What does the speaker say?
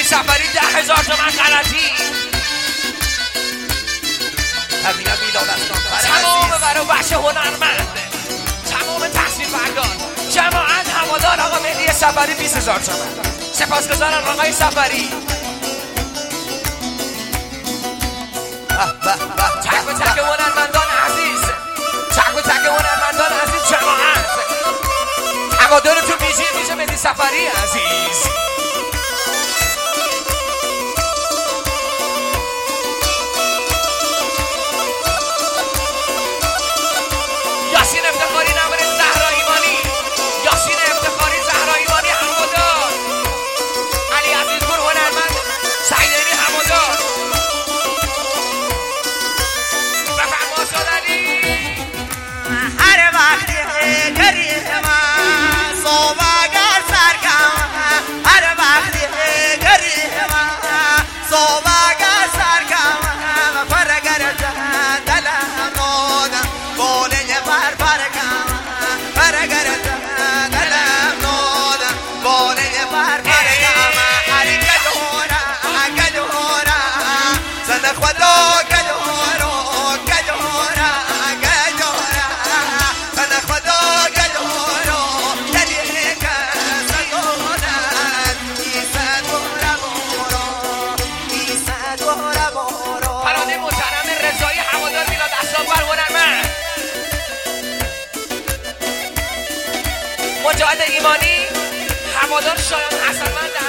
سفری 10,000 تومن غلطی. هدیه میلاد از نامور تمام برای بخش هنرمند، تمام تحصیل بردار، جماعت هوادار آقا مهدی سفری 20,000 تومن. سپاسگزارم آقای سفری. تک و تک هنرمندان عزیز، تک و تک هنرمندان عزیز، جماعت هوادارتون میشه مهدی سفری عزیز. یاسین افتخاری نمره زهرا ایمانی، یاسین افتخاری زهرا ایمانی هوادار، علی عزیزپور هنرمند سعیدینی هوادار. بفرما شدنی هر وقتی گریه من صبحگر سرکم، هر وقتی گریه من صبحگر سرکم، پرگر دلم نادم باله پر پرکم، پرگر دلم نادم باله پر پرکم. هر گلورا زن خدا گلورا گلورا گلورا زن خدا گلورا دلی کس دارد ایسا دورا بورا ایسا دورا بورا. پرانه محترم رضایی هوادار میلاد اسلامبر هنرمند، مجاهد ایمانی هوادار شایان حسنمند